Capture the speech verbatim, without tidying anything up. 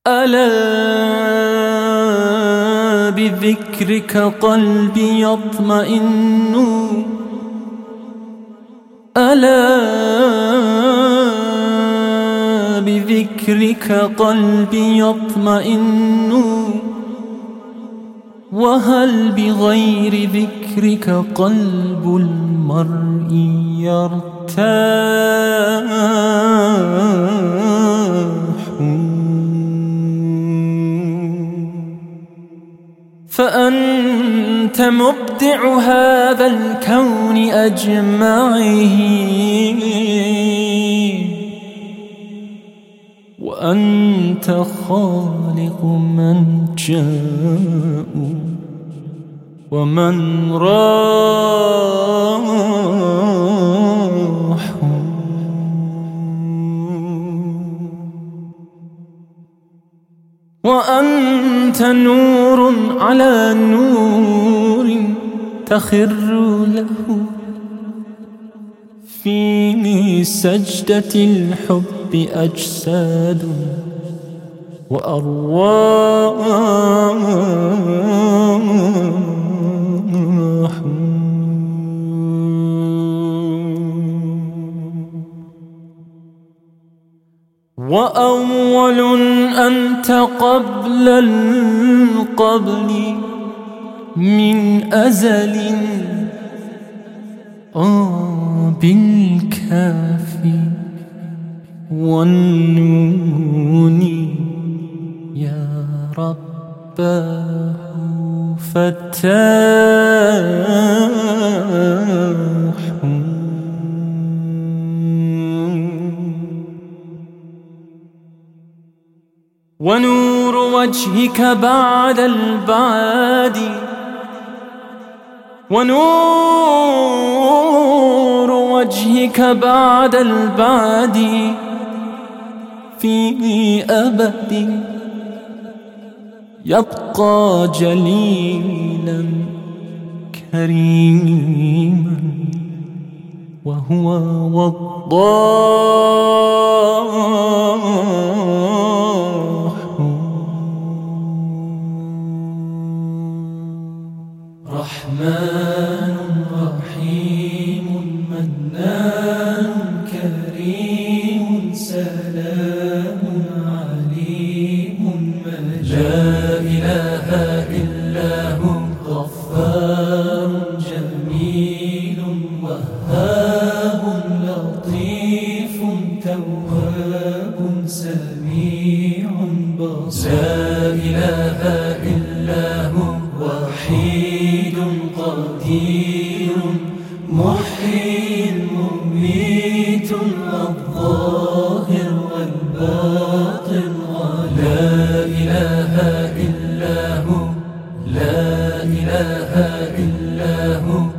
ألا بذكرك قلبي يطمئن، ألا بذكرك قلبي يطمئن، وهل بغير ذكرك قلب المرء يرتاح؟ فأنت مبدع هذا الكون أجمعه، وأنت خالق من جاء ومن راح. وأنت نور على نور تخر له في سجدة الحب أجساد وأرواح. وأول أنت قبل القبل من أزل، آه بالكاف والنون يا رباه فتاح. ونور وجهك بعد البعد، ونور وجهك بعد البعد في أبد يبقى جليلا كريما، وهو وضاح. رحمن رحيم منان كريم سلام عليم مجيد، لا إله إلا هو غفار جميل وهاب لطيف تواب سميع بصير، لا إله إلا هو وحيد قدير محيي مميت الظاهر والباطن، لا إله إلا هو، لا إله إلا هو.